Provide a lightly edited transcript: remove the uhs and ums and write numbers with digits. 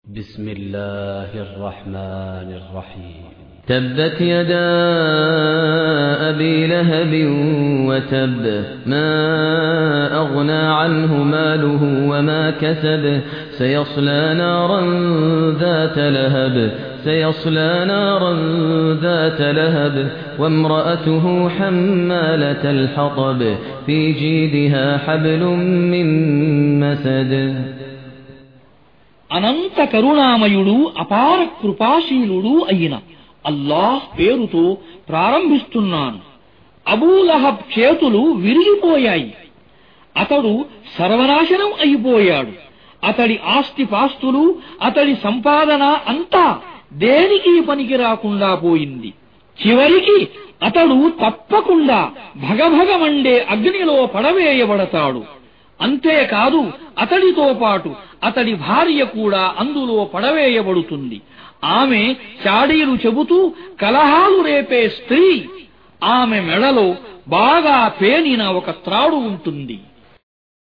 بسم الله الرحمن الرحيم تبت يدا أبي لهب وتب ما أغنى عنه ماله وما كسب سيصلى نارا ذات لهب وامرأته حمالة الحطب في جيدها حبل من مسد అనంత కరుణామయుడు అపార కృపాశీలుడు అయిన అల్లాహ్ పేరుతో ప్రారంభిస్తున్నాను. అబూలహబ్ చేతులు విరిగిపోయాయి. అతడు సర్వనాశనం అయిపోయాడు. అతడి ఆస్తిపాస్తులు, అతడి సంపాదన అంతా దేనికి పనికి రాకుండా పోయింది. చివరికి అతడు తప్పకుండా భగభగమండే అగ్నిలో పడవేయబడతాడు. అంతేకాదు అతడితో పాటు అతడి భార్య కూడా అందులో పడవేయబడుతుంది. ఆమె చాడీలు చెబుతూ కలహాలు రేపే స్త్రీ. ఆమె మెడలో బాగా పేనిన ఒక త్రాడు ఉంటుంది.